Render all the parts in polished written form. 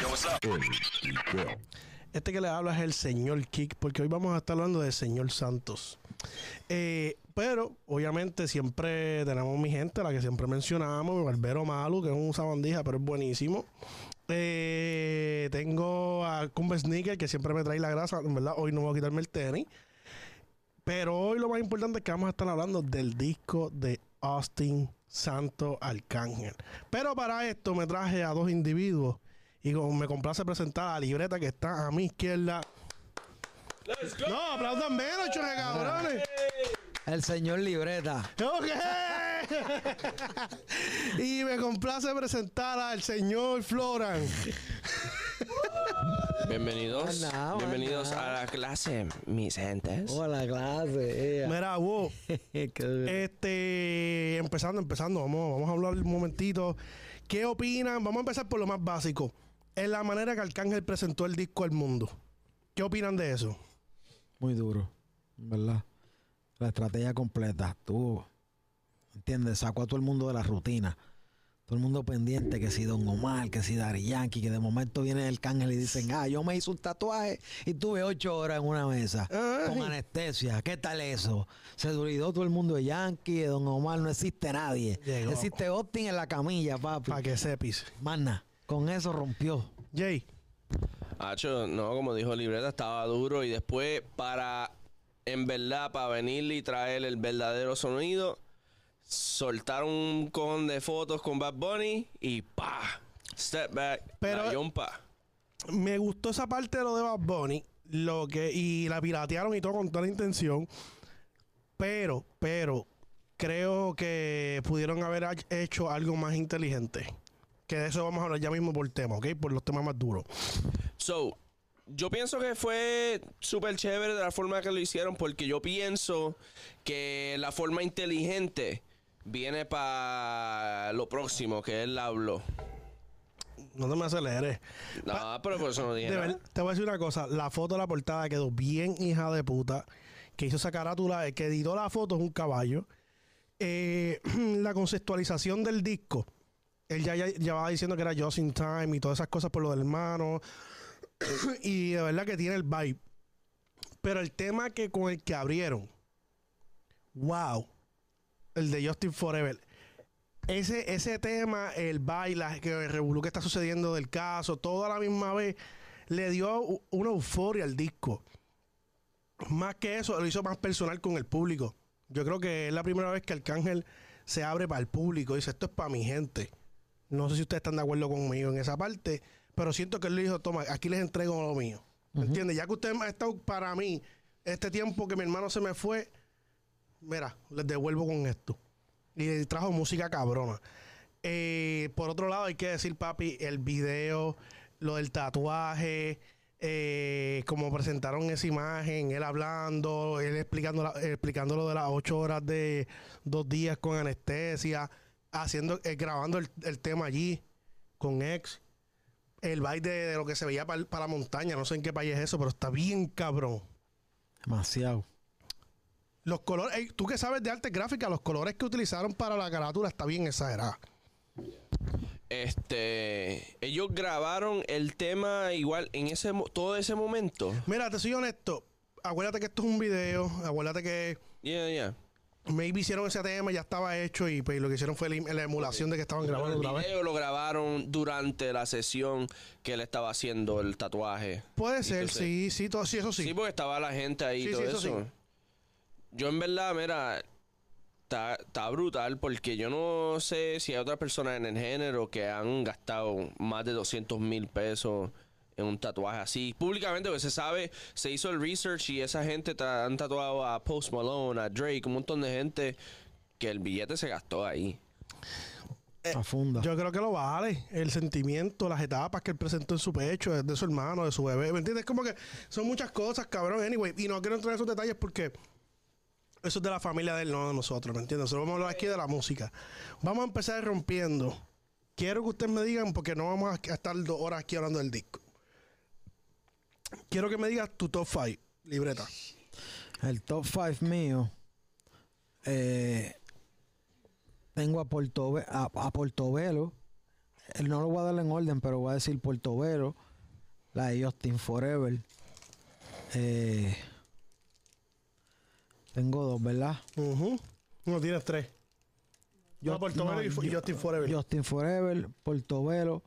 Este que le habla es el señor Kick, porque hoy vamos a estar hablando del señor Santos. Pero, obviamente, siempre tenemos mi gente, la que siempre mencionamos, mi barbero Malu, que es un sabandija, pero es buenísimo. Tengo a Cumbe Sneaker, que siempre me trae la grasa, en verdad, hoy no voy a quitarme el tenis. Pero hoy lo más importante es que vamos a estar hablando del disco de Austin Santos Arcángel. Pero para esto me traje a dos individuos y me complace presentar a la libreta que está a mi izquierda. Let's go. No, aplaudan menos, choque cabrones. El señor libreta. Ok. Y me complace presentar al señor Floran. Bienvenidos, Anda. bienvenidos a la clase, mis gentes. Hola, clase. Mira, vos. Empezando. Vamos a hablar un momentito. ¿Qué opinan? Vamos a empezar por lo más básico. Es la manera que Arcángel presentó el disco al mundo. ¿Qué opinan de eso? Muy duro, ¿verdad? La estrategia completa. Tú, ¿entiendes? Sacó a todo el mundo de la rutina. Todo el mundo pendiente, que si Don Omar, que si Daddy Yankee, que de momento viene el Arcángel y dicen, yo me hice un tatuaje y tuve 8 horas en una mesa con anestesia. ¿Qué tal eso? Se olvidó todo el mundo de Yankee, de Don Omar, no existe nadie. Llegó. Existe Austin en la camilla, papi. Para que sepis. Mana, con eso rompió. Jay. Hacho, no, como dijo Libreta, estaba duro. Y después, en verdad, para venir y traer el verdadero sonido, soltaron un cojón de fotos con Bad Bunny y ¡pa! Step back, Pero la yompa. me gustó esa parte de lo de Bad Bunny, y la piratearon y todo con toda la intención. Pero, creo que pudieron haber hecho algo más inteligente. Que de eso vamos a hablar ya mismo por tema, ¿ok? Por los temas más duros. So, yo pienso que fue súper chévere de la forma que lo hicieron, porque yo pienso que la forma inteligente viene para lo próximo, que él habló. No te me aceleres. No, pero por eso no dije De nada. te voy a decir una cosa. La foto de la portada quedó bien hija de puta. Que hizo esa carátula, el que editó la foto es un caballo. La conceptualización del disco. Él ya va diciendo que era Just in Time y todas esas cosas por lo del hermano. Y de verdad que tiene el vibe. Pero el tema con el que abrieron. Wow. El de Justin Forever. Ese tema, el baile, el revolú que está sucediendo del caso, todo a la misma vez, le dio una euforia al disco. Más que eso, lo hizo más personal con el público. Yo creo que es la primera vez que Arcángel se abre para el público. Dice, esto es para mi gente. No sé si ustedes están de acuerdo conmigo en esa parte, pero siento que él le dijo, toma, aquí les entrego lo mío. ¿Entiendes? Ya que ustedes han estado para mí, este tiempo que mi hermano se me fue, mira, les devuelvo con esto. Y trajo música cabrona. Por otro lado, hay que decir, papi, el video, lo del tatuaje, como presentaron esa imagen, él hablando, él explicando lo de las 8 horas de 2 días con anestesia, grabando el tema allí con ex. El baile de lo que se veía para la montaña, no sé en qué país es eso, pero está bien cabrón. Demasiado. Los colores, tú que sabes de arte gráfica, los colores que utilizaron para la carátula está bien exagerada. Ellos grabaron el tema igual en todo ese momento. Mira, te soy honesto. Acuérdate que esto es un video. Acuérdate que Yeah. maybe hicieron ese tema, ya estaba hecho y pues lo que hicieron fue la emulación de que estaban grabando otra El vez. video lo grabaron durante la sesión que él estaba haciendo el tatuaje. Puede ser, Entonces, sí, eso sí. Sí, porque estaba la gente ahí y Sí, todo sí, eso. eso sí. Yo en verdad, mira, está brutal, porque yo no sé si hay otras personas en el género que han gastado más de 200,000 pesos en un tatuaje así públicamente, porque se sabe, se hizo el research y esa gente han tatuado a Post Malone, a Drake, un montón de gente que el billete se gastó ahí. A funda. Yo creo que lo vale. El sentimiento, las etapas que él presentó en su pecho, de su hermano, de su bebé. ¿Me entiendes? Como que son muchas cosas, cabrón. Anyway, y no quiero entrar en esos detalles porque eso es de la familia de él, no de nosotros, ¿me entiendes? Nosotros vamos a hablar aquí de la música. Vamos a empezar rompiendo. Quiero que ustedes me digan, porque no vamos a estar 2 horas aquí hablando del disco. Quiero que me digas tu top 5, libreta. El top 5 mío. Tengo a Portobelo. no lo voy a dar en orden, pero voy a decir Portobelo, la de Justin Forever. Tengo dos, ¿verdad? No, tienes tres. Yo, Portobelo y Justin Forever. Justin Forever, Portobelo,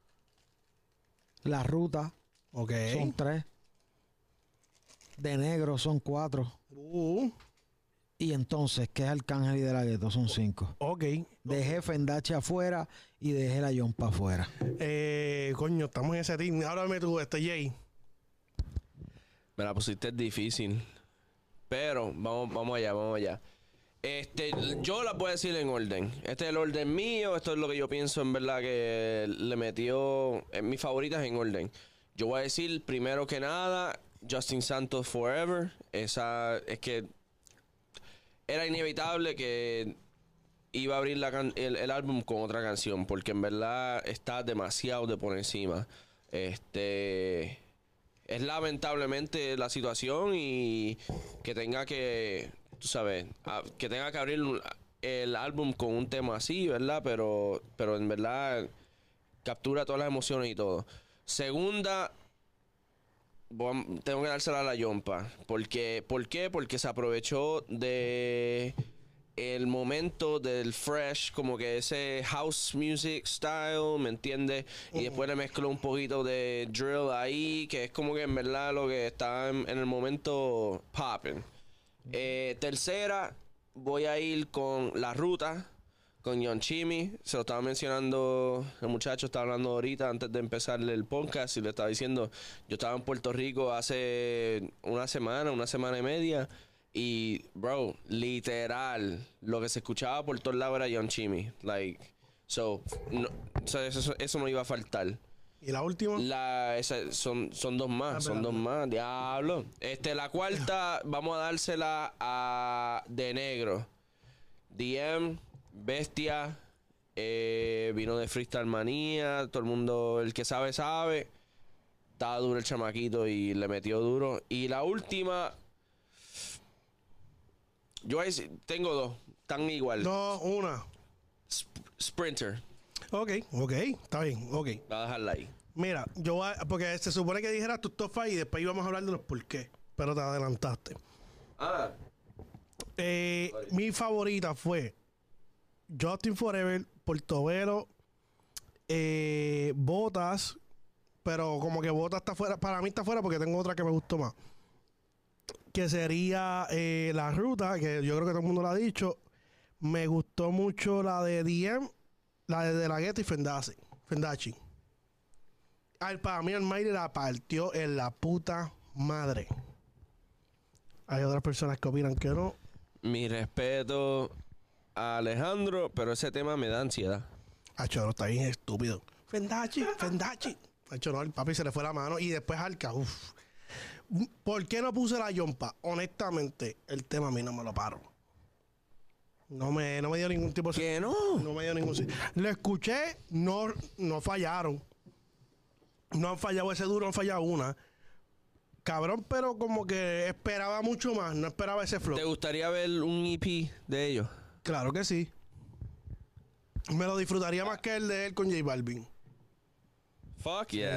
La Ruta, Ok. son tres. De Negro son 4. Y entonces, ¿qué es Arcángel y De La Ghetto? Son 5. Ok. Dejé Fendache afuera y dejé la Yompa afuera. Coño, estamos en ese team. Háblame tú, Jay. Me la pusiste difícil. Pero vamos allá. Yo la voy a decir en orden. Este es el orden mío. Esto es lo que yo pienso en verdad que le metió en mis favoritas en orden. Yo voy a decir primero que nada Justin Santos Forever. Esa es que era inevitable que iba a abrir el álbum con otra canción. Porque en verdad está demasiado de por encima. Es lamentablemente la situación y que tenga que, tú sabes, que tenga que abrir el álbum con un tema así, ¿verdad? Pero en verdad captura todas las emociones y todo. Segunda, tengo que dársela a la Yompa. ¿Por qué? Porque se aprovechó de el momento del fresh, como que ese house music style, ¿me entiendes? Y después le mezcló un poquito de drill ahí, que es como que en verdad lo que está en el momento popping. Tercera, voy a ir con La Ruta, con Young Chimmy. Se lo estaba mencionando el muchacho, estaba hablando ahorita antes de empezar el podcast y le estaba diciendo, yo estaba en Puerto Rico hace una semana y media. Y, bro, literal, lo que se escuchaba por todos lados era Young Chimmy. Eso no iba a faltar. ¿Y la última? Son dos más, diablo. La cuarta, vamos a dársela a De Negro. DM, Bestia, vino de Freestyle Manía, todo el mundo, el que sabe, sabe. Estaba duro el chamaquito y le metió duro. Y la última... Yo tengo dos, tan igual. No, una. Sprinter. Ok, está bien, ok. Voy a dejarla ahí. Mira, porque se supone que dijeras tu top 5 y después íbamos a hablar de los por qué, pero te adelantaste. Mi favorita fue Justin Forever, Portobelo, Botas, pero como que Botas está fuera, para mí está fuera porque tengo otra que me gustó más. Que sería La Ruta, que yo creo que todo el mundo lo ha dicho. Me gustó mucho la de DM, la de La Ghetto y Fendachi. Para mí Almighty la partió en la puta madre. Hay otras personas que opinan que no. Mi respeto a Alejandro, pero ese tema me da ansiedad. Acho, no, está bien estúpido. Fendachi. Acho, no, el papi se le fue la mano y después Alca, uff. ¿Por qué no puse la Yompa? Honestamente, el tema a mí no me lo paro. No me dio ningún tipo de... ¿Qué no? No me dio ningún... Lo escuché, no fallaron. No han fallado ese duro, han fallado una. Cabrón, pero como que esperaba mucho más. No esperaba ese flow. ¿Te gustaría ver un EP de ellos? Claro que sí. Me lo disfrutaría más que el de él con J Balvin. Fuck yeah.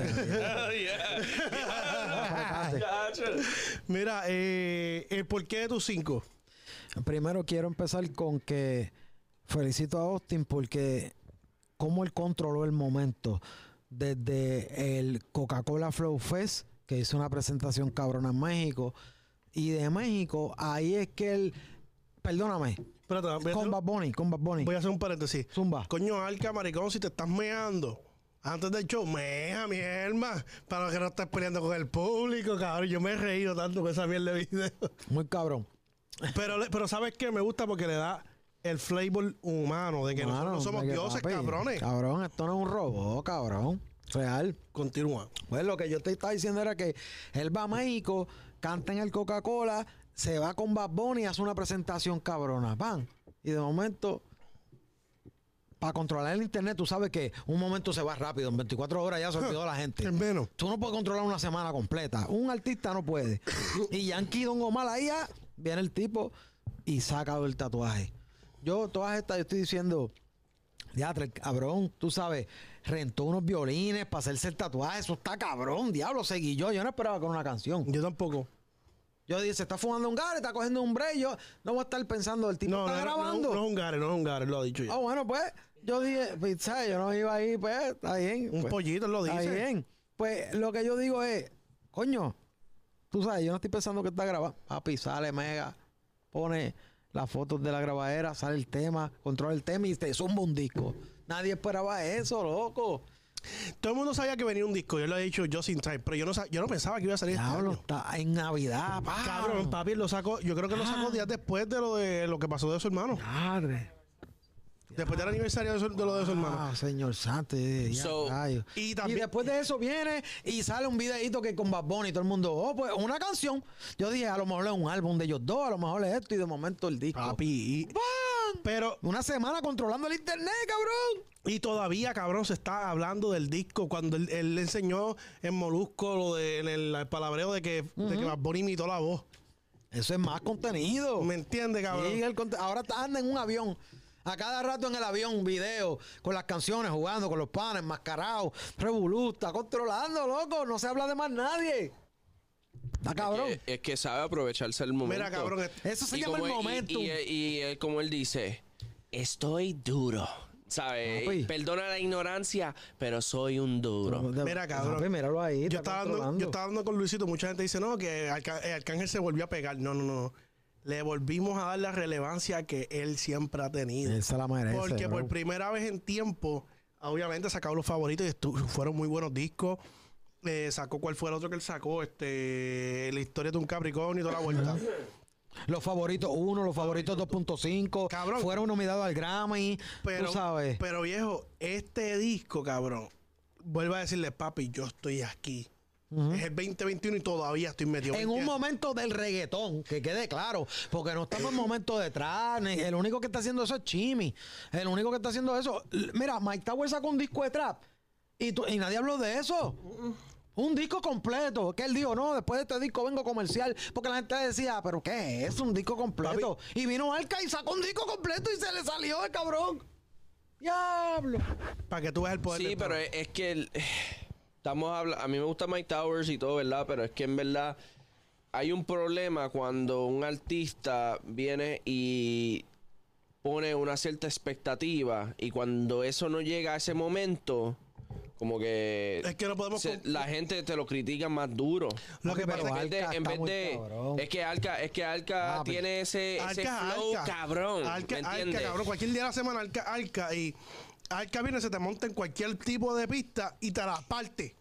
Mira, el porqué de tus 5. Primero quiero empezar con que felicito a Austin porque cómo él controló el momento desde el Coca-Cola Flow Fest, que hizo una presentación cabrona en México, y de México, ahí es que él, perdóname, Espérate, con Bad Bunny. Voy a hacer un paréntesis. Zumba. Coño, Alca, maricón, si te estás meando antes del show, mea, mierda, para que no estés peleando con el público, cabrón. Yo me he reído tanto con esa mierda de video. Muy cabrón. Pero ¿sabes qué? Me gusta porque le da el flavor humano de que nosotros no somos dioses, papi, cabrones. Cabrón, esto no es un robot, cabrón. Real. Continúa. Pues lo que yo te estaba diciendo era que él va a México, canta en el Coca-Cola, se va con Bad Bunny y hace una presentación cabrona. Van. Y de momento, para controlar el internet, tú sabes que un momento se va rápido. En 24 horas ya se olvidó la gente. En menos. Tú no puedes controlar una semana completa. Un artista no puede. Y Yankee Don Omar ahí ya, viene el tipo y saca el tatuaje. Yo, todas estas, yo estoy diciendo, ya, cabrón, tú sabes, rentó unos violines para hacerse el tatuaje. Eso está cabrón, diablo, seguí yo. Yo no esperaba con una canción. Yo tampoco. Yo dije, se está fumando un gare, está cogiendo un break. Yo no voy a estar pensando, el tipo está grabando. No es un gare, lo ha dicho ya. Ah, bueno, pues, yo dije, pues, ¿sabes? Yo no iba ahí, pues, está bien. Un pues, pollito, él lo dice. Está bien. Pues, lo que yo digo es, coño, tú sabes, yo no estoy pensando que está grabado. Papi, sale Mega, pone las fotos de la grabadera, sale el tema, controla el tema y te zumba un disco. Nadie esperaba eso, loco. Todo el mundo sabía que venía un disco, yo lo he dicho Just in Time, pero yo no pensaba que iba a salir Diablo, este año. está en Navidad, pa. Cabrón, papi lo sacó, yo creo que lo sacó días después de lo que pasó de su hermano. Madre. Después del aniversario de lo de su hermano. Ah, señor santo. So, Y también- después de eso viene y sale un videito que con Bad Bunny y todo el mundo, oh, pues una canción. Yo dije, a lo mejor es un álbum de ellos dos, a lo mejor es esto y de momento el disco. Papi, pero Una semana controlando el internet, cabrón. y todavía, cabrón, se está hablando del disco cuando él le enseñó en Molusco lo de en el palabreo de que Bad Bunny imitó la voz. Eso es más contenido. ¿Me entiendes, cabrón? Sí, ahora anda en un avión. A cada rato en el avión, un video con las canciones, jugando con los panes, enmascarados, revolú, está controlando, loco. No se habla de más nadie. Está cabrón. Es que sabe aprovecharse el momento. Mira, cabrón, Eso se Y llama el como- momento. Y él, como él dice, estoy duro. ¿Sabes? Papi. Perdona la ignorancia, pero soy un duro. Mira, cabrón. Papi, míralo ahí. yo está estaba controlando. hablando con Luisito, mucha gente dice, no, que Arcángel se volvió a pegar. No. Le volvimos a dar la relevancia que él siempre ha tenido. Él se la merece. Porque bro. por primera vez en tiempo, obviamente sacó los favoritos y fueron muy buenos discos. Sacó, ¿cuál fue el otro que él sacó? La historia de un Capricornio y toda la vuelta. Los favoritos 1, los favoritos 2.5. Cabrón. Fueron nominados al Grammy. Tú sabes. Pero viejo, este disco, cabrón, vuelvo a decirle, papi, yo estoy aquí. Es el 2021 y todavía estoy metido. En un momento del reggaetón, que quede claro, porque no estamos en momento de trap, el único que está haciendo eso es Chimmy. El único que está haciendo eso. Mira, Mike Tower sacó un disco de trap y nadie habló de eso. Un disco completo. Que él dijo, no, después de este disco vengo comercial. Porque la gente decía, ¿pero qué es? Un disco completo. Y vino Arca y sacó un disco completo y se le salió el cabrón. Diablo. Para que tú veas el poder. Sí, del pero trap. es que estamos hablando. A mí me gusta Mike Towers y todo, ¿verdad? Pero es que en verdad hay un problema cuando un artista viene y pone una cierta expectativa y cuando eso no llega a ese momento, como que Es que no podemos la gente te lo critica más duro. Lo que Pero pasa es que Arca en está vez muy de cabrón. es que Arca Papi. tiene ese flow cabrón, Arca, ¿me entiendes? cabrón. Cualquier día de la semana, Arca y Arca viene, se te monta en cualquier tipo de pista y te la parte.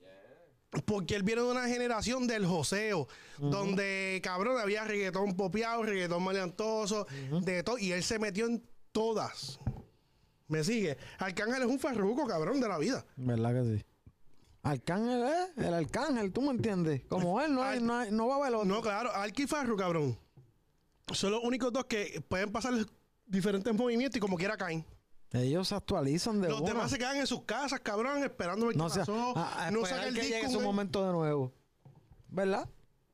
Porque él viene de una generación del joseo, donde, cabrón, había reggaetón popeado, reggaetón maleantoso, de todo, y él se metió en todas. ¿Me sigue? Arcángel es un farruco, cabrón, de la vida. ¿Verdad que sí? Arcángel es el arcángel, ¿tú me entiendes? Como él, no va a haber otro. No, claro, Arca y Farru, cabrón, son los únicos dos que pueden pasar diferentes movimientos y como quiera caen. Ellos se actualizan de Los una. demás se quedan en sus casas, cabrón, esperando ver qué No sé, pasó. No saca el que llegue disco. su momento de nuevo. ¿Verdad?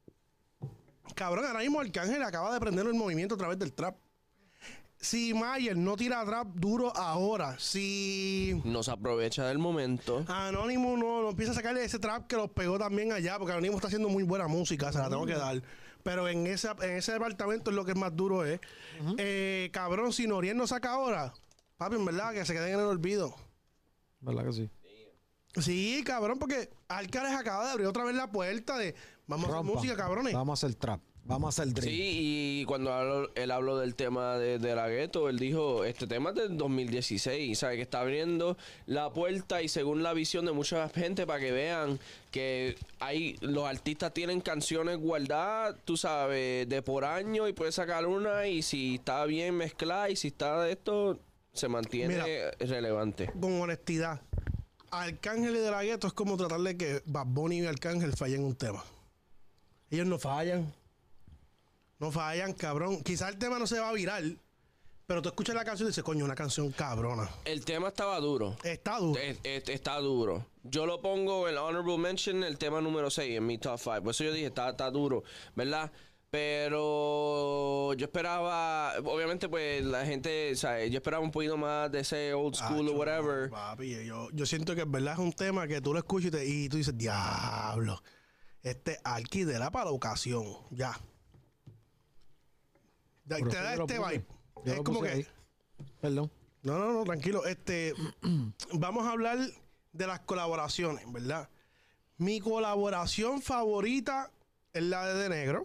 Cabrón, ahora mismo Arcángel acaba de prender el movimiento a través del trap. Si Mayer no tira trap duro ahora, si No se aprovecha del momento. Anónimo no empieza a sacarle ese trap que los pegó también allá, porque Anónimo está haciendo muy buena música, se la tengo que dar. Pero en ese departamento es lo que es más duro es. Cabrón, si Noriel no saca ahora, papi, en verdad, que se queden en el olvido. ¿Verdad que sí? Sí, cabrón, porque Alcaraz acaba de abrir otra vez la puerta de vamos a hacer música, cabrones. Vamos a hacer trap. Vamos a hacer drill. Sí, y cuando él habló del tema de la gueto, él dijo, este tema es del 2016, ¿sabes? Que está abriendo la puerta y según la visión de mucha gente para que vean que los artistas tienen canciones guardadas, tú sabes, de por año y puedes sacar una y si está bien mezclada y si está de esto, se mantiene Mira, relevante. Con honestidad, Arcángel y De La Ghetto es como tratar de que Bad Bunny y Arcángel fallen un tema. Ellos no fallan. No fallan, cabrón. Quizás el tema no se va a viral, pero tú escuchas la canción y dices, coño, una canción cabrona. El tema estaba duro. Está duro. Está duro. Yo lo pongo en Honorable Mention, el tema número 6 en mi top 5. Por eso yo dije, está duro, ¿verdad? Pero yo esperaba, obviamente, pues la gente, ¿sabes? Yo esperaba un poquito más de ese old school o whatever. Papi, yo siento que en verdad es un tema que tú lo escuchas y tú dices, diablo, este alquiler para la ocasión, ya. Te Pero da sí, yo este lo puse. vibe. Yo Es lo como puse que, ahí. Perdón. no, tranquilo. Vamos a hablar de las colaboraciones, ¿verdad? Mi colaboración favorita es la de Negro.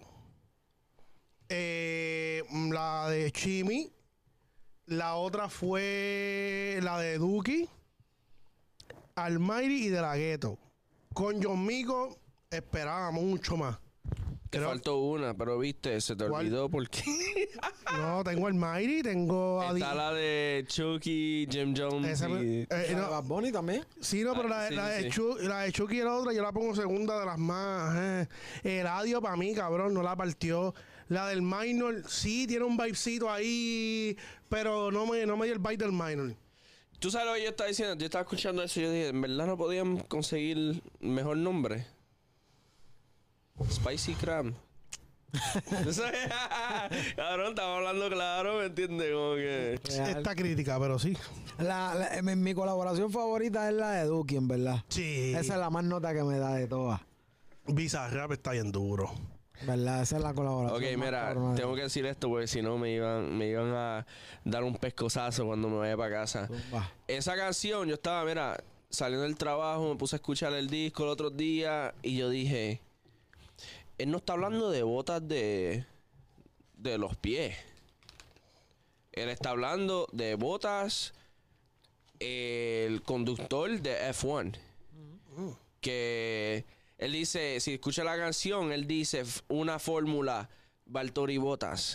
La de Chimi. La otra fue la de Duki, Almighty y de la Ghetto. Con John Mico esperábamos mucho más. Te Creo- faltó una, pero viste, se te ¿Cuál? olvidó porque No, tengo Almighty, tengo a está la de Chucky, Jim Jones Esa me- y... ¿La no, de Bad Bunny también? sí, no, pero la, sí, la de sí. la de Chucky y la otra, yo la pongo segunda de las más. El audio para mí, cabrón, no la partió. La del Minor, sí, tiene un vibecito ahí, pero no me dio el vibe del Minor. Tú sabes lo que yo estaba diciendo, yo estaba escuchando eso y yo dije, ¿en verdad no podían conseguir mejor nombre? Spicy Cram. Cabrón, estaba hablando claro, ¿me entiendes? Como que... Real. Esta crítica, pero sí. Mi colaboración favorita es la de Duki, en verdad. Sí. Esa es la más nota que me da de todas. Bizarrap está bien duro. ¿Verdad? Esa es la colaboración. Ok, más mira, cabrona de tengo que decir esto porque si no me iban a dar un pescozazo cuando me vaya para casa. Zumba. Esa canción, yo estaba, mira, saliendo del trabajo, me puse a escuchar el disco el otro día y yo dije, él no está hablando de botas de los pies. Él está hablando de botas, el conductor de F1. Que él dice, si escucha la canción, él dice una fórmula, Valtteri Bottas.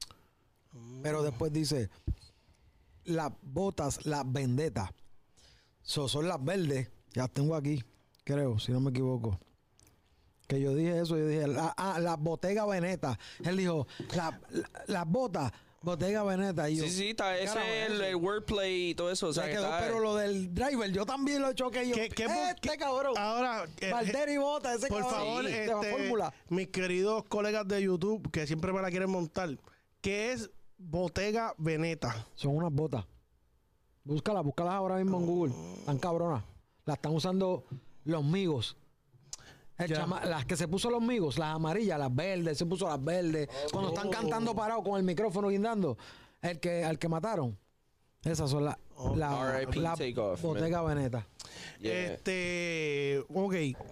Pero después dice, las botas, las vendetas. Son las verdes. Ya las tengo aquí, creo, si no me equivoco. Que yo dije eso, yo dije, las Bottega Veneta. Él dijo, las botas, Bottega Veneta. Y yo, Sí, sí, está ese carajo, es el wordplay y todo eso. O sea, se que quedó, está- pero lo del driver, yo también lo choqué. Yo, ¿Qué- cabrón. Ahora, Valtteri Bota, ese por cabrón. favor, de la este, fórmula. mis queridos colegas de YouTube que siempre me la quieren montar, ¿qué es Bottega Veneta? Son unas botas. Búscalas ahora mismo en Google. Están cabronas. Las están usando los migos. Ya. Las que se puso los migos, las amarillas, las verdes, se puso las verdes. Cuando están cantando parados con el micrófono guindando, al que mataron. Esas son las R.I.P. Takeoff, Bottega Veneta. Yeah. Ok.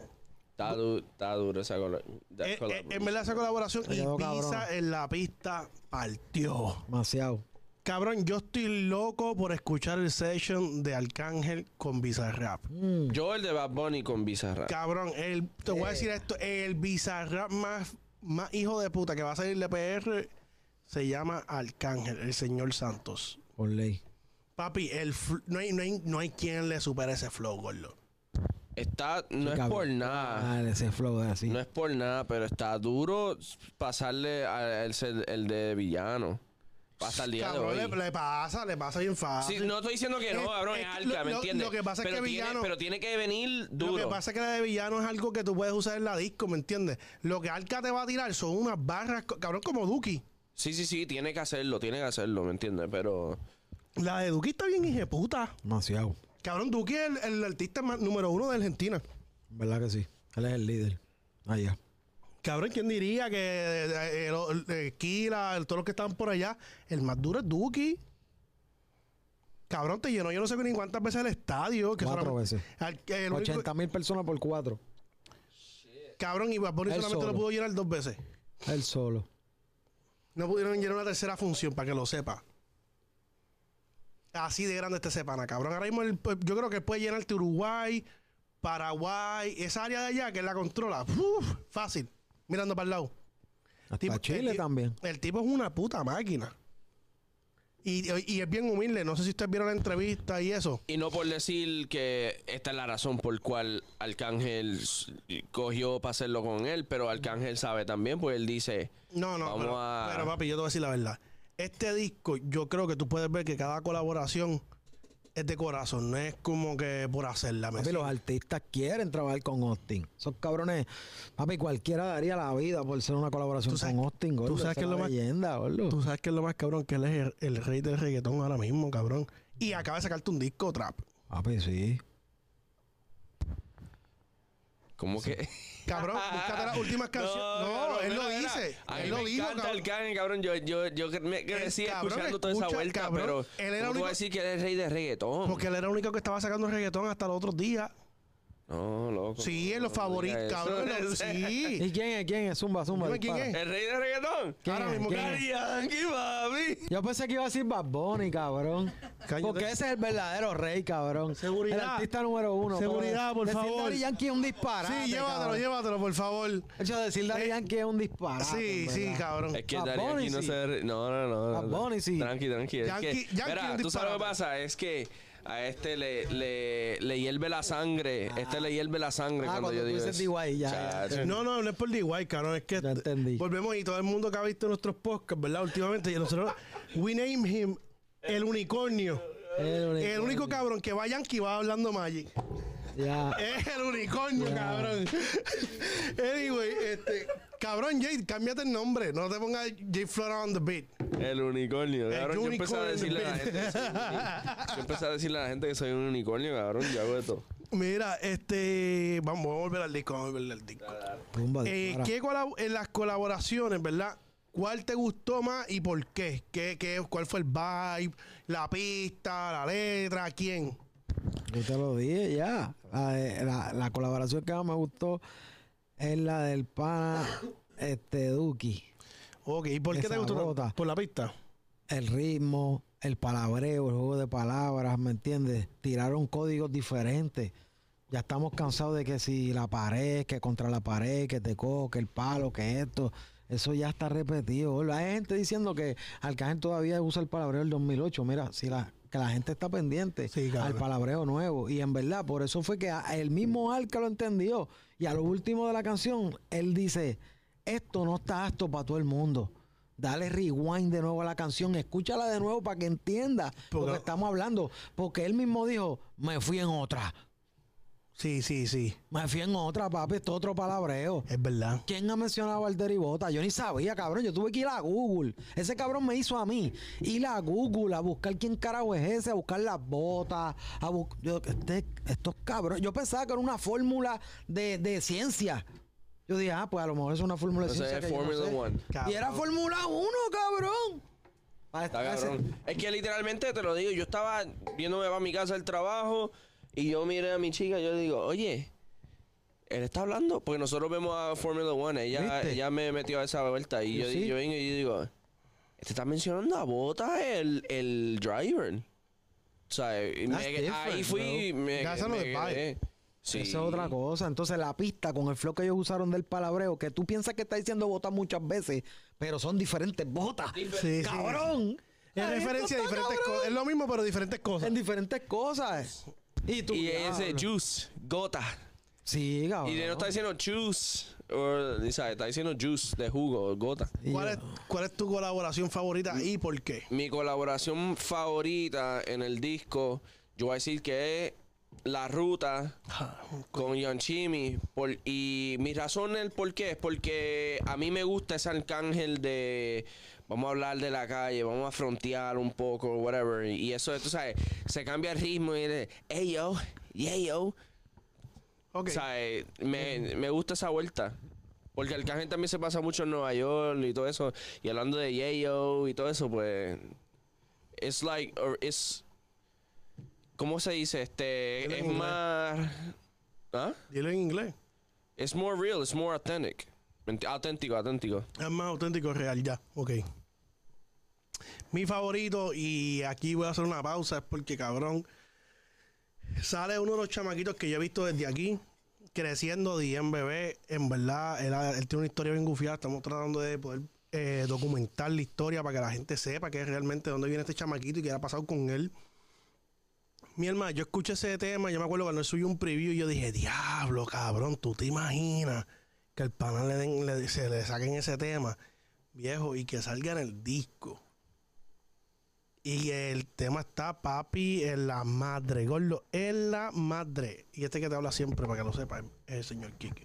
Está duro esa En verdad esa colaboración Se quedó Ibiza cabrona. en la pista partió. Demasiado. Cabrón, yo estoy loco por escuchar el session de Arcángel con Bizarrap. Yo el de Bad Bunny con Bizarrap. Cabrón, te voy a decir esto, el Bizarrap más hijo de puta que va a salir de PR se llama Arcángel, el señor Santos. Por ley. Papi, no hay quien le supere ese flow, gordo. No es Cabrón. por nada. Ese flow es así. No es por nada, pero está duro pasarle el de villano. Hasta el día Cabrón, de hoy. le pasa bien fácil. Sí, no estoy diciendo que no, cabrón, es Alca, ¿me entiendes? Lo que pasa es pero que tiene, villano... pero tiene que venir duro. Lo que pasa es que la de villano es algo que tú puedes usar en la disco, ¿me entiendes? Lo que Alca te va a tirar son unas barras, cabrón, como Duki. Sí, tiene que hacerlo, ¿me entiendes? Pero... La de Duki está bien hijeputa. Demasiado. Cabrón, Duki es el artista número 1 de Argentina. ¿Verdad que sí? Él es el líder. Allá. Cabrón, ¿quién diría que Kila, todos los que estaban por allá, el más duro es Duki? Cabrón, te llenó yo no sé ni cuántas veces el estadio. Que 4 veces. El único- 80,000 personas por 4. Cabrón, y Bad Bunny Él solamente solo. lo pudo llenar 2 veces. Él solo. No pudieron llenar una tercera función, para que lo sepa. Así de grande este Sepana, cabrón. Ahora mismo yo creo que él puede llenarte Uruguay, Paraguay, esa área de allá que él la controla. Uf, fácil. Mirando para el lado. Hasta Chile también. El tipo es una puta máquina. Y es bien humilde. No sé si ustedes vieron la entrevista y eso. Y no por decir que esta es la razón por cual Arcángel cogió para hacerlo con él, pero Arcángel sabe también, pues él dice... No, pero papi, yo te voy a decir la verdad. Este disco, yo creo que tú puedes ver que cada colaboración es de corazón, no es como que por hacerla. Papi, los artistas quieren trabajar con Austin. Esos cabrones, papi, cualquiera daría la vida por ser una colaboración con Austin, gordo. Tú sabes que es lo más leyenda, gordo. Tú sabes que es lo más cabrón, que él es el rey del reggaetón ahora mismo, cabrón. Y acaba de sacarte un disco trap. Papi, sí. ¿Cómo que? Cabrón, búscate las últimas canciones. No, él lo dice. A mí Él lo me dijo, encanta el Kanye, cabrón. Yo me crecí cabrón escuchando toda esa escucha, vuelta, cabrón. pero Él era ¿cómo tú único- vas a decir que él es el rey de reggaetón? Porque él era el único que estaba sacando reggaetón hasta los otros días. No, loco. Sí, en los no favoritos, digas eso. cabrón. Sí. ¿Y quién es? ¿Quién es? Zumba, Dime quién dispara. es. ¿El rey de reggaetón? ¿Quién Ahora es? mismo, ¿Quién ¿quién es? Daddy Yankee, papi. Yo pensé que iba a decir Bad Bunny, cabrón. Cállate. Porque ese es el verdadero rey, cabrón. Seguridad. El artista número uno. Seguridad, por Decir favor. Daddy Yankee es un disparate. Sí, llévatelo, cabrón. llévatelo, por favor. De hecho, decir Daddy Yankee es un disparate. Sí, en sí, verdad. cabrón. Es que Bad Daddy Bunny Yankee no sí. se... No. Bad Bunny sí. Tranqui. Es que, Yankee mira, un tú sabes lo que disparate. pasa. Es que a este le hierve la sangre. Este le hierve la sangre cuando yo tú digo dices eso. DY, ya. Chacho. No es por DIY, cabrón. Es que Ya entendí. volvemos y todo el mundo que ha visto nuestros podcasts, ¿verdad? Últimamente, y nosotros, we name him el unicornio. El único cabrón que va Yankee va hablando Magic. Ya. Es el unicornio, cabrón. Anyway, cabrón, Jay, cámbiate el nombre. No te pongas Jay Flora on the beat. El unicornio, cabrón. Yo empecé a unicornio decirle a la gente que soy un unicornio. Yo empecé a decirle a la gente que soy un unicornio, cabrón. Yo hago esto. Mira, vamos a volver al disco, Tumba, dispara. En las colaboraciones, ¿verdad? ¿Cuál te gustó más y por qué? ¿Cuál fue el vibe, la pista, la letra, quién? Yo te lo dije ya. La colaboración que más me gustó es la del pana Duki. Ok, ¿y por qué Esa te gustó bota. tanto? ¿Por la pista? El ritmo, el palabreo, el juego de palabras, ¿me entiendes? Tiraron códigos diferentes. Ya estamos cansados de que si la pared, que contra la pared, que te cojo, que el palo, que esto. Eso ya está repetido. Hay gente diciendo que Arcángel todavía usa el palabreo del 2008. Mira, que la gente está pendiente Sí, cabrón. al palabreo nuevo. Y en verdad, por eso fue que el mismo Arca lo entendió. Y a lo último de la canción, él dice, esto no está apto para todo el mundo. Dale rewind de nuevo a la canción, escúchala de nuevo para que entienda lo que estamos hablando. Porque él mismo dijo, me fui en otra. Sí. Me fui en otra, papi, esto es otro palabreo. Es verdad. ¿Quién ha mencionado al Deribota? Yo ni sabía, cabrón. Yo tuve que ir a Google. Ese cabrón me hizo a mí ir a Google a buscar quién carajo es ese, a buscar las botas, estos cabrones. Yo pensaba que era una fórmula de ciencia. Yo dije, pues a lo mejor es una fórmula de Eso ciencia. es que yo no Formula sé. One. Cabrón. Y era Fórmula 1, cabrón. Está cabrón. Es que literalmente te lo digo, yo estaba viéndome para mi casa del trabajo y yo miré a mi chica y yo digo, oye, él está hablando, porque nosotros vemos a Formula One, ¿Viste? ella me metió a esa vuelta y yo, Sí. yo vengo y yo digo, este está mencionando a Bottas el driver. O sea, ahí fui, Ya se lo desvaya. quedé. Sí. Esa es otra cosa. Entonces, la pista con el flow que ellos usaron del palabreo, que tú piensas que está diciendo botas muchas veces, pero son diferentes botas. Sí. ¡Cabrón! Es referencia a diferentes cosas. Es lo mismo, pero diferentes cosas. En diferentes cosas. Y tú. Y ese diablo. juice, gota. Sí, cabrón. Y no está diciendo juice, ¿sabes? Está diciendo juice de jugo, gota. Y ¿Cuál es tu colaboración favorita y por qué? Mi colaboración favorita en el disco, yo voy a decir que es La Ruta con Young Chimmy. Y mi razón el por qué es porque a mí me gusta ese Arcángel de vamos a hablar de la calle, vamos a frontear un poco, whatever. Y eso, tú sabes, se cambia el ritmo y de, hey yo, yeah yo. Ok. O sea, me gusta esa vuelta. Porque el Arcángel también se pasa mucho en Nueva York y todo eso. Y hablando de Yayo y todo eso, pues... It's like... ¿Cómo se dice? Dilo en Es inglés. más... ¿Ah? Dilo en inglés. It's more real, it's more authentic. Auténtico. Es más auténtico, real, ya. Ok. Mi favorito, y aquí voy a hacer una pausa, es porque, cabrón, sale uno de los chamaquitos que yo he visto desde aquí, creciendo de en bebé. En verdad, él tiene una historia bien gufiada. Estamos tratando de poder documentar la historia para que la gente sepa que es realmente de dónde viene este chamaquito y qué ha pasado con él. Mi hermano, yo escuché ese tema, yo me acuerdo cuando él subió un preview y yo dije, diablo, cabrón, ¿tú te imaginas que el pana se le saquen ese tema, viejo, y que salga en el disco? Y el tema está, papi, en la madre, gordo, en la madre. Y este que te habla siempre, para que lo sepa, es el señor Kiki.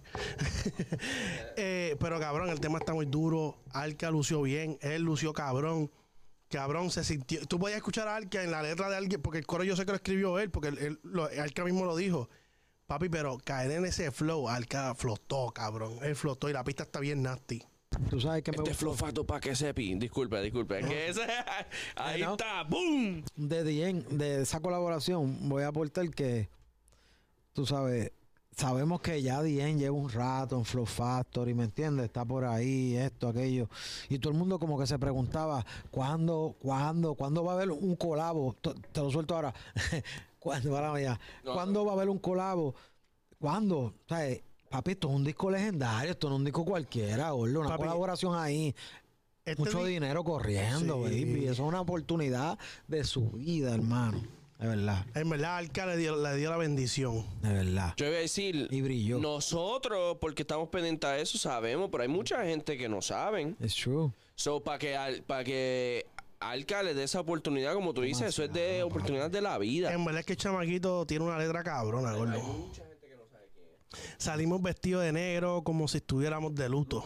Pero cabrón, el tema está muy duro. Alca lució bien, él lució cabrón. Cabrón, se sintió. Tú podías escuchar a Alca en la letra de alguien, porque el coro yo sé que lo escribió él, porque Alca mismo lo dijo. Papi, pero caer en ese flow, Alca flotó, cabrón. Él flotó y la pista está bien nasty. Tú sabes que me Este gustó flofato pa' que sepi. Disculpe. Es que ese... Ahí No. está. ¡Boom! de esa colaboración. Voy a aportar que, tú sabes, sabemos que ya Dien lleva un rato en Flow Factory, ¿me entiendes? Está por ahí, esto, aquello. Y todo el mundo como que se preguntaba, ¿cuándo va a haber un colabo? Te lo suelto ahora. ¿Cuándo va a haber un colabo? ¿Cuándo? ¿Sabes? Papi, esto es un disco legendario, esto no es un disco cualquiera, gordo. Una Papi, colaboración ahí. Mucho dinero corriendo, Sí. baby. Eso es una oportunidad de su vida, hermano. De verdad, En verdad, Alca le dio la bendición. de verdad. Yo iba a decir... Y brilló. Nosotros, porque estamos pendientes a eso, sabemos, pero hay mucha gente que no saben. It's true. So, para que Alca le dé esa oportunidad, como tú dices, eso es de oportunidad de la vida. En verdad es que el chamaquito tiene una letra cabrona, gordo. Mucha gente que no sabe quién es. Salimos vestidos de negro como si estuviéramos de luto.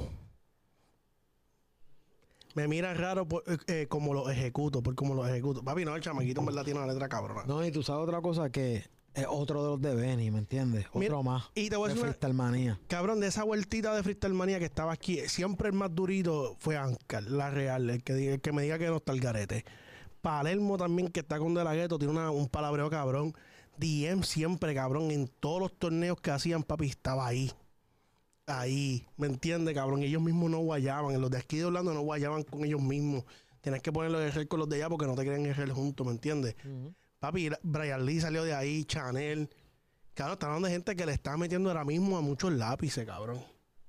Me miran raro como los ejecuto, por cómo los ejecuto. Papi, no, el chamaquito en verdad tiene una letra cabrona. No, y tú sabes otra cosa que es otro de los de Benny, ¿me entiendes? Otro Mira, más. y te voy a de decir una- Freestyle Manía. Cabrón, de esa vueltita de Freestyle Manía que estaba aquí, siempre el más durito fue Ancar, la real, el que me diga que no está el garete. Palermo también, que está con De La Ghetto, tiene un palabreo cabrón. DM siempre, cabrón, en todos los torneos que hacían, papi, estaba ahí. Ahí, ¿me entiendes, cabrón? Ellos mismos no guayaban, en los de aquí de Orlando no guayaban con ellos mismos. Tienes que ponerlo de ejercer con los de allá porque no te quieren ejercer juntos, ¿me entiendes? Papi, Brian Lee salió de ahí, Chanel. Claro, están hablando de gente que le está metiendo ahora mismo a muchos lápices, cabrón.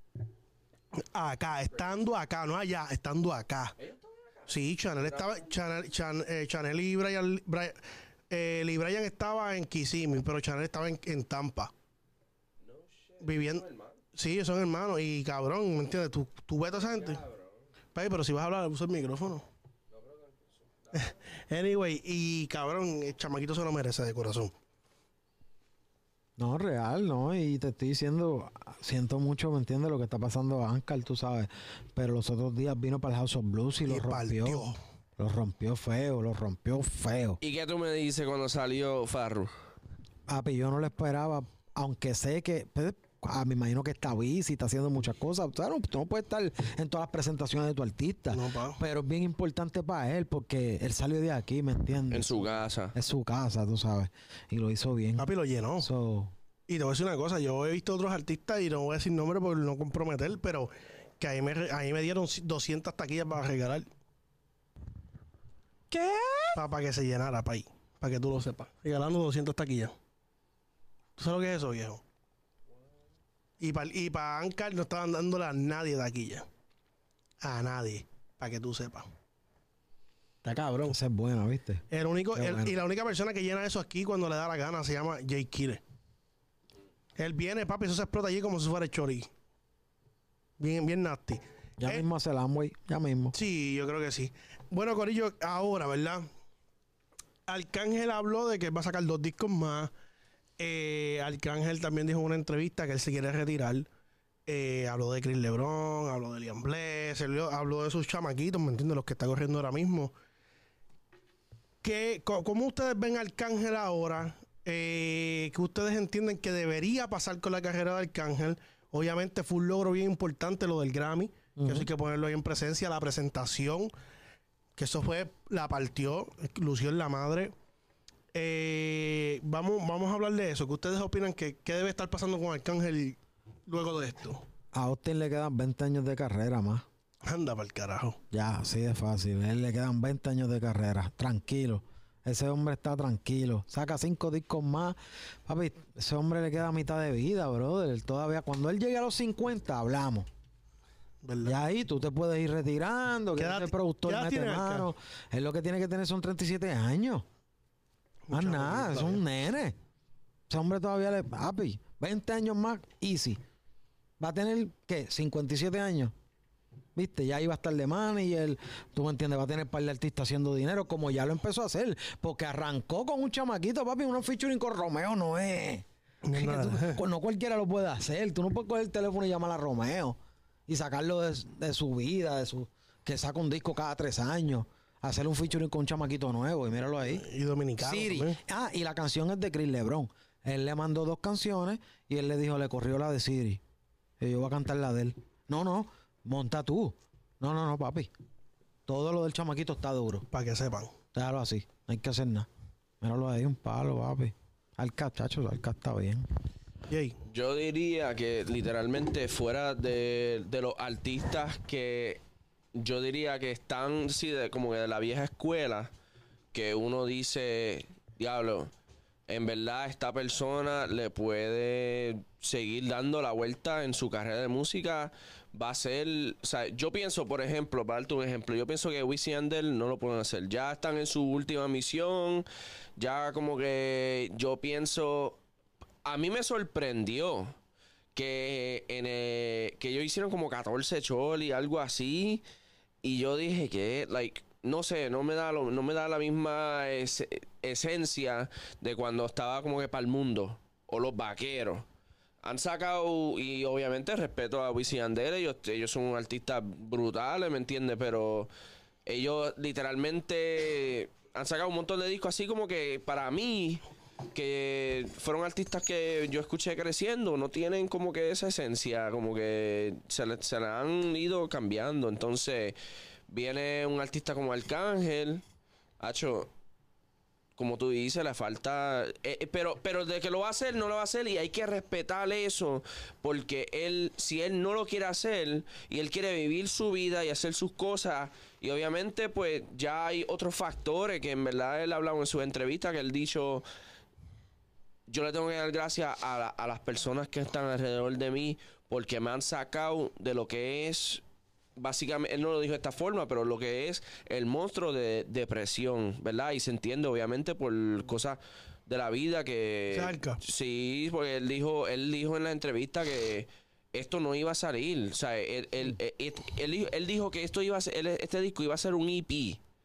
Acá, estando acá, no allá, estando acá. Sí, Chanel estaba. Chanel y Lee Brian estaba en Kissimmee, pero Chanel estaba en Tampa. Viviendo. Sí, ellos son hermanos. Y cabrón, ¿me entiendes? ¿Tú ves a esa gente? Papi, pero si vas a hablar, usa el micrófono. Anyway, y cabrón, el chamaquito se lo merece de corazón. No, real, ¿no? Y te estoy diciendo, siento mucho, ¿me entiendes? Lo que está pasando a Ancar, tú sabes. Pero los otros días vino para el House of Blues y lo rompió. partió. Lo rompió feo. ¿Y qué tú me dices cuando salió Farru? Papi, yo no lo esperaba, aunque sé que... pues, me imagino que está busy, está haciendo muchas cosas. O sea, tú no puedes estar en todas las presentaciones de tu artista. No, pa. Pero es bien importante para él porque él salió de aquí, ¿me entiendes? En su casa. Es su casa, tú sabes. Y lo hizo bien. Papi lo llenó. So, Y te voy a decir una cosa, yo he visto otros artistas y no voy a decir nombre por no comprometer, pero que ahí me dieron 200 taquillas para regalar. ¿qué? Para que se llenara, para que tú lo sepas. Regalando 200 taquillas. ¿Tú sabes lo que es eso, viejo? Y para Ancar no estaban dándole a nadie taquilla. A nadie. Para que tú sepas. Está cabrón. Esa es buena, ¿viste? El único, Qué bueno. y la única persona que llena eso aquí cuando le da la gana se llama Jay Kille. Él viene, papi, eso se explota allí como si fuera el chori. Bien nasty. Ya mismo hace el Amway, ya mismo. Sí, yo creo que sí. Bueno, Corillo, ahora, ¿verdad? Arcángel habló de que va a sacar 2 discos más. Arcángel también dijo en una entrevista que él se quiere retirar. Habló de Chris LeBron, habló de Liam Bless, habló de sus chamaquitos, ¿me entiendes? Los que está corriendo ahora mismo. ¿Cómo ustedes ven a Arcángel ahora? Que ustedes entienden que debería pasar con la carrera de Arcángel. Obviamente fue un logro bien importante lo del Grammy, que eso hay que ponerlo ahí en presencia, la presentación, que eso fue, la partió, lució en la madre. Vamos a hablar de eso. ¿Qué ustedes opinan qué debe estar pasando con Arcángel luego de esto? A Austin le quedan 20 años de carrera más. Anda para el carajo. Ya, así de fácil. A él le quedan 20 años de carrera. Tranquilo. Ese hombre está tranquilo. Saca 5 discos más. Papi, ese hombre le queda mitad de vida, brother. Todavía, cuando él llegue a los 50, hablamos. ¿Verdad? Ya ahí tú te puedes ir retirando. Que edad- el productor qué edad mete tiene mano. Él lo que tiene que tener son 37 años. Más Mucha nada, juventud es un nene. Ese hombre todavía le... Papi, 20 años más, easy. Va a tener, ¿qué? 57 años. ¿Viste? Ya iba a estar de manager, tú me entiendes, va a tener un par de artistas haciendo dinero, como ya lo empezó a hacer. Porque arrancó con un chamaquito, papi, unos featuring con Romeo no es. No, Es que nada. no cualquiera lo puede hacer. Tú no puedes coger el teléfono y llamar a Romeo y sacarlo de su vida, que saca un disco cada 3 años. Hacer un featuring con un chamaquito nuevo y míralo ahí. Y dominicano Siri. también. Ah, y la canción es de Chris LeBron. Él le mandó 2 canciones y él le dijo, le corrió la de Siri. Y yo voy a cantar la de él. No, monta tú. No, papi. Todo lo del chamaquito está duro. Para que sepan. Déjalo así. No hay que hacer nada. Míralo ahí, un palo, papi. Alca, chacho, Alca está bien. Jay, Yo diría que literalmente fuera de los artistas que yo diría que están sí, como que de la vieja escuela, que uno dice, diablo, en verdad esta persona le puede seguir dando la vuelta en su carrera de música, va a ser, o sea, yo pienso, por ejemplo, para darte un ejemplo, yo pienso que Wisin y Yandel no lo pueden hacer, ya están en su última misión, ya como que yo pienso, a mí me sorprendió que que ellos hicieron como 14 choli, algo así, y yo dije que, like, no sé, no me da la misma esencia de cuando estaba como que para el mundo o los vaqueros. Han sacado, y obviamente respeto a Wisin y Yandel, ellos son artistas brutales, ¿me entiendes? Pero ellos literalmente han sacado un montón de discos así como que para mí, que fueron artistas que yo escuché creciendo, no tienen como que esa esencia, como que se le han ido cambiando. Entonces viene un artista como Arcángel, hacho, como tú dices, le falta... pero de que lo va a hacer, no lo va a hacer, y hay que respetar eso, porque él, si él no lo quiere hacer, y él quiere vivir su vida y hacer sus cosas, y obviamente pues ya hay otros factores que en verdad él ha hablado en su entrevista, que él dicho, yo le tengo que dar gracias a las personas que están alrededor de mí, porque me han sacado de lo que es... Básicamente, él no lo dijo de esta forma, pero lo que es el monstruo de depresión, ¿verdad? Y se entiende, obviamente, por cosas de la vida que... Cerca. Sí, porque él dijo en la entrevista que esto no iba a salir. O sea, él dijo que esto iba a ser, este disco iba a ser un EP.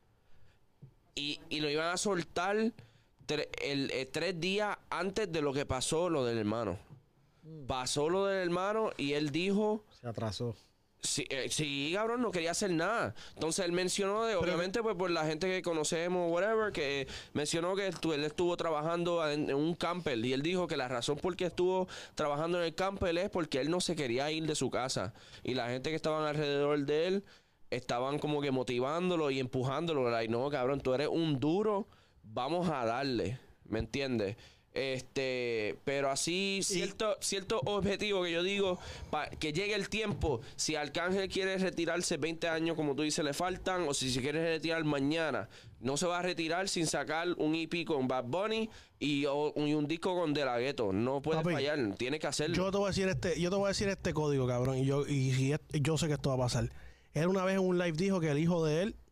Y lo iban a soltar 3 días antes de lo que pasó lo del hermano. Pasó lo del hermano y él dijo... Se atrasó. Sí, cabrón, no quería hacer nada. Entonces él mencionó, obviamente, pues por la gente que conocemos, whatever, que mencionó que él estuvo trabajando en un camper. Y él dijo que la razón por qué estuvo trabajando en el camper es porque él no se quería ir de su casa. Y la gente que estaban alrededor de él estaban como que motivándolo y empujándolo. Like, no, cabrón, tú eres un duro, vamos a darle. ¿Me entiendes? Pero así cierto objetivo que yo digo que llegue el tiempo, si Arcángel quiere retirarse 20 años como tú dices le faltan, o si se quiere retirar mañana, no se va a retirar sin sacar un EP con Bad Bunny y un disco con De La Ghetto. No puede Papi, fallar, tiene que hacerlo. yo te voy a decir este código, cabrón, y yo sé que esto va a pasar. Él una vez en un live dijo que el hijo de él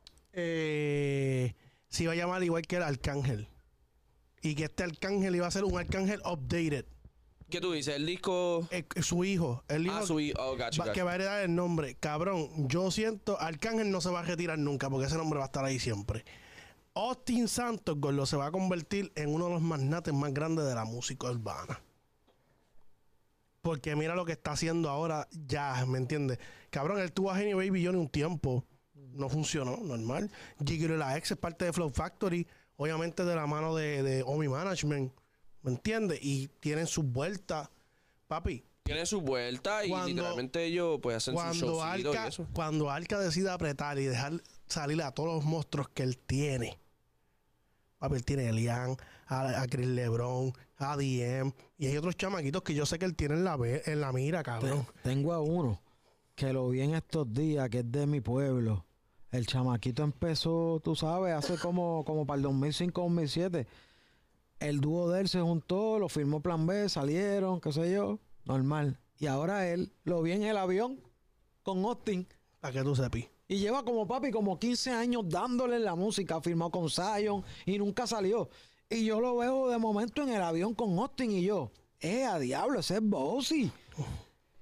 se iba a llamar igual que el Arcángel. Y que este Arcángel iba a ser un Arcángel updated. ¿Qué tú dices? El disco... Su hijo. El hijo su hijo. Oh, gotcha. que va a heredar el nombre. Cabrón, yo siento... Arcángel no se va a retirar nunca porque ese nombre va a estar ahí siempre. Austin Santos, gordo, se va a convertir en uno de los magnates más grandes de la música urbana. Porque mira lo que está haciendo ahora ya, ¿me entiendes? Cabrón, él tuvo a Henny Baby Johnny un tiempo. No funcionó, normal. Jiggy la Ex es parte de Flow Factory. Obviamente de la mano de Omi Management, ¿me entiendes? Y tienen sus vueltas, papi. Tienen su vuelta y literalmente ellos pues hacen su showcito y eso. Cuando Arca decide apretar y dejar salir a todos los monstruos que él tiene, papi, él tiene a Elian, a Chris LeBron, a DM, y hay otros chamaquitos que yo sé que él tiene en la mira, cabrón. Tengo a uno que lo vi en estos días, que es de mi pueblo. El chamaquito empezó, tú sabes, hace como para el 2005-2007. El dúo de él se juntó, lo firmó Plan B, salieron, qué sé yo, normal. Y ahora él lo vi en el avión con Austin. Para que tú sepas. Y lleva como 15 años dándole la música, firmado con Zion y nunca salió. Y yo lo veo de momento en el avión con Austin y yo, a diablo, ese es Bossy.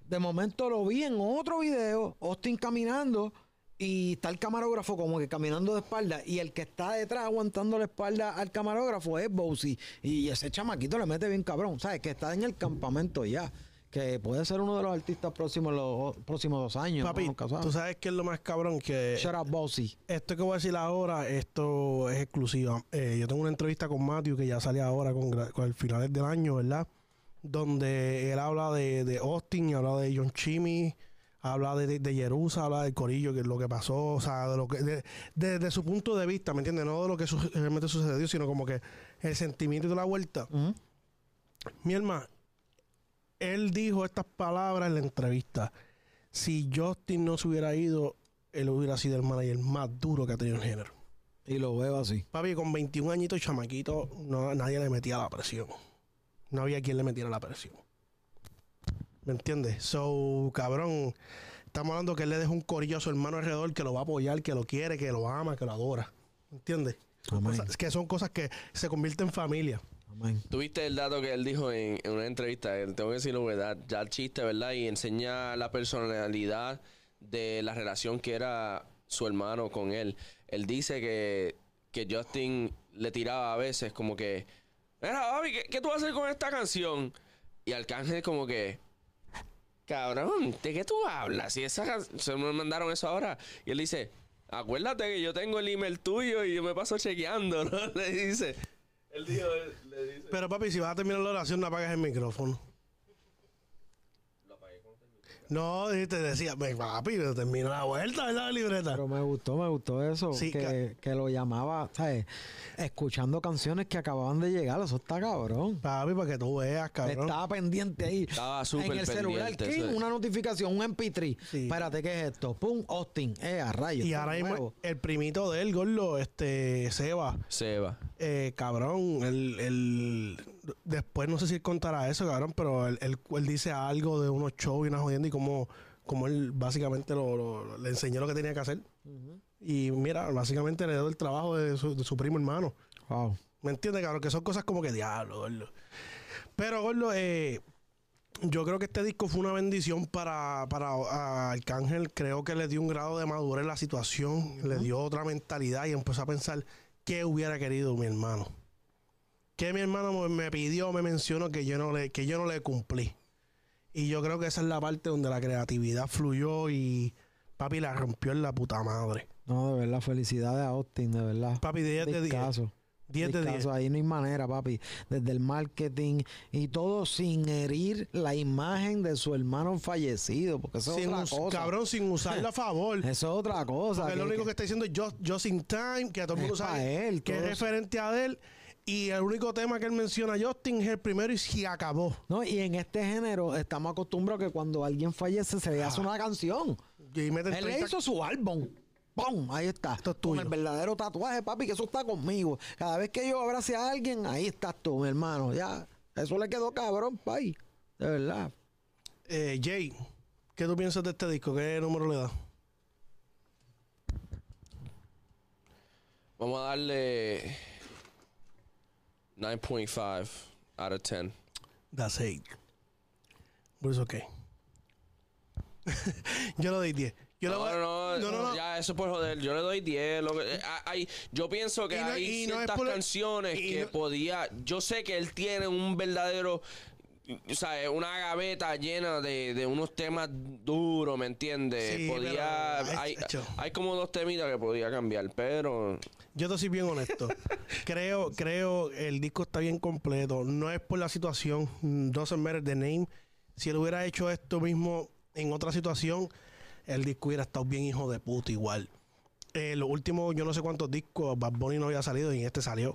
De momento lo vi en otro video, Austin caminando, y está el camarógrafo como que caminando de espalda, y el que está detrás aguantando la espalda al camarógrafo es Bousy, y ese chamaquito le mete bien cabrón, ¿sabes? Que está en el campamento ya, que puede ser uno de los artistas próximos los próximos 2 años. Papi, ¿no? Nunca sabes. tú sabes que es lo más cabrón que... Shut up, Bousy. Esto que voy a decir ahora, esto es exclusiva. Yo tengo una entrevista con Matthew que ya sale ahora con el finales del año, ¿verdad? Donde él habla de Austin y habla de John Chimmy, habla de Jerusa, habla del corillo, que es lo que pasó, o sea, de lo que de su punto de vista, ¿me entiendes? No de lo que realmente sucedió, sino como que el sentimiento y toda la vuelta. Mi hermano, él dijo estas palabras en la entrevista. Si Justin no se hubiera ido, él hubiera sido el manager más duro que ha tenido el género. Y lo veo así. Papi, con 21 añitos chamaquito, nadie le metía la presión. No había quien le metiera la presión. ¿Me entiendes? So, cabrón, estamos hablando que él le deja un corillo a su hermano alrededor que lo va a apoyar, que lo quiere, que lo ama, que lo adora. ¿Me entiendes? Que son cosas que se convierten en familia. Amén. Tuviste el dato que él dijo en una entrevista, tengo que decirlo, ¿verdad? Ya el chiste, ¿verdad? Y enseña la personalidad de la relación que era su hermano con él. Él dice que Justin le tiraba a veces como que, mira, Bobby, ¿qué tú vas a hacer con esta canción? Y Arcángel como que, cabrón, ¿de qué tú hablas? Y se me mandaron eso ahora. Y él dice, acuérdate que yo tengo el email tuyo y yo me paso chequeando, ¿no? Le dice. Él dijo, le dice. Pero papi, si vas a terminar la oración, no apagues el micrófono. Lo apagué con el micrófono. No, y te decía, papi, termina la vuelta, ¿verdad? La libreta. Pero me gustó eso, Sí, que lo llamaba, ¿sabes? Escuchando canciones que acababan de llegar, eso está cabrón. Papi, para que tú veas, cabrón. Estaba pendiente ahí. Estaba súper en el celular, pendiente, ¿qué? sí. Una notificación, un MP3. Sí. Espérate, ¿qué es esto? Pum, Austin. A rayos. Y esto ahora es mismo nuevo. el primito de él, gordo, Seba, Seba. cabrón, después no sé si él contará eso, cabrón, pero él dice algo de unos shows y una jodienda y como él básicamente le enseñó lo que tenía que hacer. Y mira, básicamente le dio el trabajo de su primo hermano. Wow. ¿Me entiendes, cabrón? Que son cosas como que diablo, gordo. Pero, gordo, yo creo que este disco fue una bendición para Arcángel. Creo que le dio un grado de madurez en la situación, le dio otra mentalidad y empezó a pensar qué hubiera querido mi hermano. Que mi hermano me pidió, me mencionó que yo no le cumplí. Y yo creo que esa es la parte donde la creatividad fluyó y papi la rompió en la puta madre. No, de verdad, felicidades a Austin, de verdad. Papi, 10 de 10. Discazo. 10 de 10. Discazo, ahí no hay manera, papi. Desde el marketing y todo sin herir la imagen de su hermano fallecido, porque eso es otra cosa. Cabrón, sin usarla a favor. Eso es otra cosa. Porque lo único que está diciendo es just in time, que a todo el mundo Es pa' sabe él, que es todo referente a él. Y el único tema que él menciona a Justin es el primero y se acabó. No, y en este género estamos acostumbrados que cuando alguien fallece se le hace una canción. Y meten Él le 30 hizo su álbum. ¡Pum! Ahí está. Esto es Con tuyo. el verdadero tatuaje, papi, que eso está conmigo. Cada vez que yo abrace a alguien, ahí estás tú, mi hermano. Ya, eso le quedó cabrón, papi. De verdad. Jay, ¿qué tú piensas de este disco? ¿Qué número le da? Vamos a darle 9.5 out of 10. That's 8. But it's okay. Yo le doy 10. Yo le voy- No, ya eso por joder. Yo le doy 10. Yo pienso que Y no- hay y no es ciertas por- canciones y que no- podía. Yo sé que él tiene un verdadero. O sea, una gaveta llena de unos temas duros, ¿me entiendes? Sí, podía. pero- Hay como 2 temitas que podía cambiar, pero. Yo te soy bien honesto. creo el disco está bien completo. No es por la situación. Doesn't matter the name. Si él hubiera hecho esto mismo en otra situación, el disco hubiera estado bien hijo de puta igual. Los últimos, yo no sé cuántos discos, Bad Bunny no había salido y en este salió.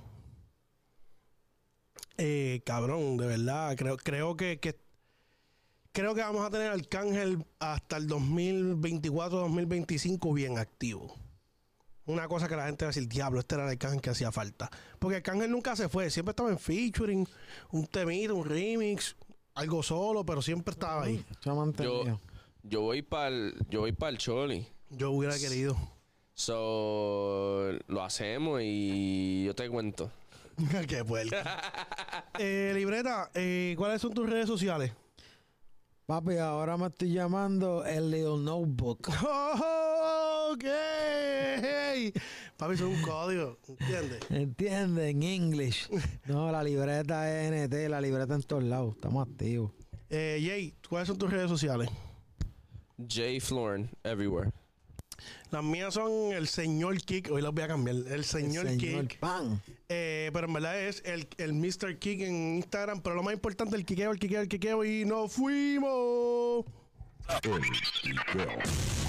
Cabrón, de verdad, creo que vamos a tener Arcángel hasta el 2024-2025 bien activo. Una cosa que la gente va a decir, diablo, este era el Arcángel que hacía falta. Porque Arcángel nunca se fue, siempre estaba en featuring, un temito, un remix, algo solo, pero siempre estaba ahí. Se ha mantenido. Yo voy para el Choli. Yo hubiera querido. So, lo hacemos y yo te cuento. Qué puerco. Libreta, ¿cuáles son tus redes sociales? Papi, ahora me estoy llamando el Little Notebook. Oh, ok. Papi, eso es un código, ¿entiendes? ¿Entiendes? En English. No, la libreta ENT, la libreta en todos lados. Estamos activos. Jay, ¿cuáles son tus redes sociales? Jay Florin, everywhere. Las mías son el señor Kick. Hoy las voy a cambiar. El señor Kick. Pan. Pero en verdad es el Mr. Kick en Instagram. Pero lo más importante, el quiqueo. Y nos fuimos. El quiqueo.